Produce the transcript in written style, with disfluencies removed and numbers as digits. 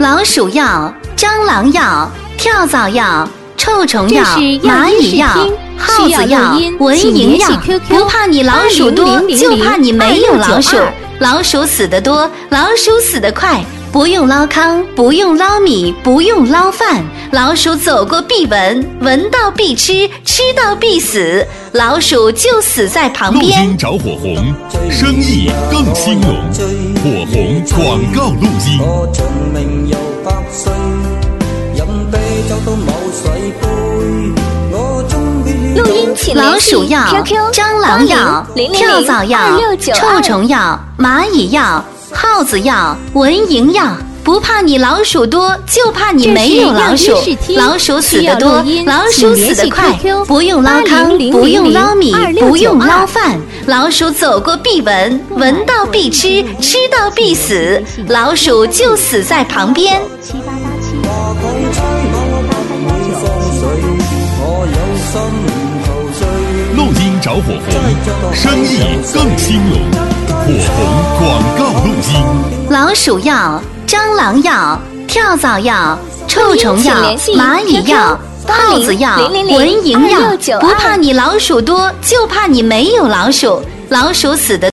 老鼠药、蟑螂药、跳蚤药、臭虫药、蚂蚁药、耗子药、蚊蝇药，不怕你老鼠多，就怕你没有老鼠。老鼠死得多，老鼠死得快。不用捞糠，不用捞米，不用捞饭，老鼠走过必闻，闻到必吃，吃到必死，老鼠就死在旁边。 录音找火红，生意更兴隆。火红广告录音。 录音请老鼠药、蟑螂药、跳蚤药、臭虫药、蚂蚁药、耗子药、蚊蝇药，不怕你老鼠多，就怕你没有老鼠。老鼠死得多，老鼠死得快。不用捞糠，不用捞米，不用捞饭，老鼠走过必闻，闻到必吃，吃到必死，老鼠就死在旁边。 录音找火红，生意更兴隆。火红广告录音。 老鼠药、蟑螂药、跳蚤药、臭虫药、蚂蚁药、耗子药、蚊蝇药，不怕你老鼠多，就怕你没有老鼠。老鼠死得